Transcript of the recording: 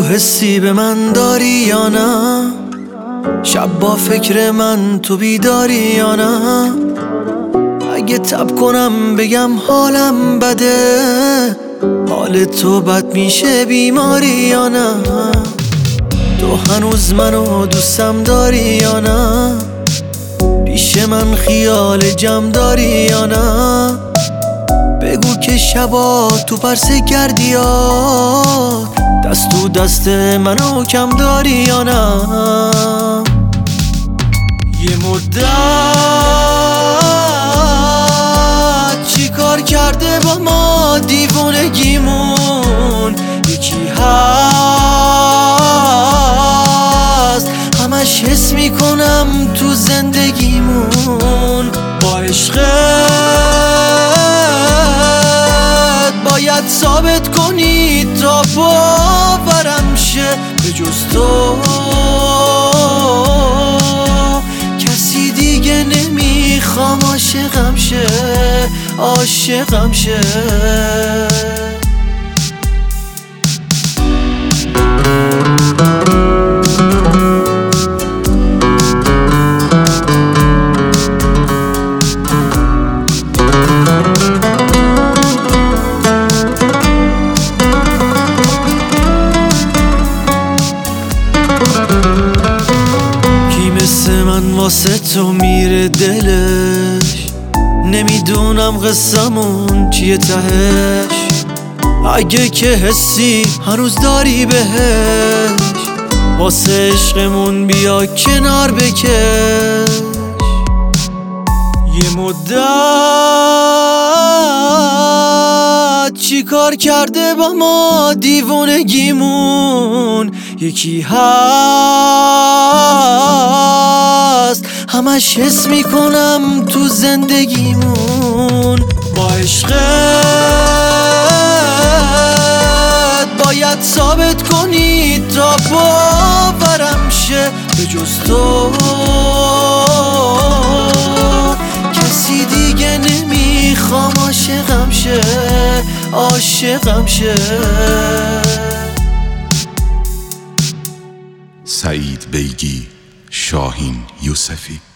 حسی به من داری یا نه؟ شب با فکر من تو بیداری یا نه؟ اگه تب کنم بگم حالم بده، حال تو بد میشه بیماری یا نه؟ تو هنوز منو دوستم داری یا نه؟ پیش من خیال جمع داری یا نه؟ بگو که شبا تو پرس گردیات دست تو دست منو کم داری یا نه؟ یه مدت چی کار کرده با ما دیوونگیمون؟ یکی هست همش حس میکنم تو زندگیمون. با عشقت باید ثابت کنی تا باورم شه، به جز تو کسی دیگه نمیخوام عاشقم شه، عاشقم شه. من واسه تو میره دلش، نمیدونم قصمون چیه تهش. اگه که حسی هنوز داری بهش، واسه عشقمون بیا کنار بکش. یه مدت چی کار کرده با ما دیوونگیمون؟ یکی هست همش حس میکنم تو زندگیمون. با عشقت باید ثابت کنی تا باورم شه، به جز تو کسی دیگه نمیخوام عاشقم شه، عاشقم شه. سعید بیگی، شاهین یوسفی.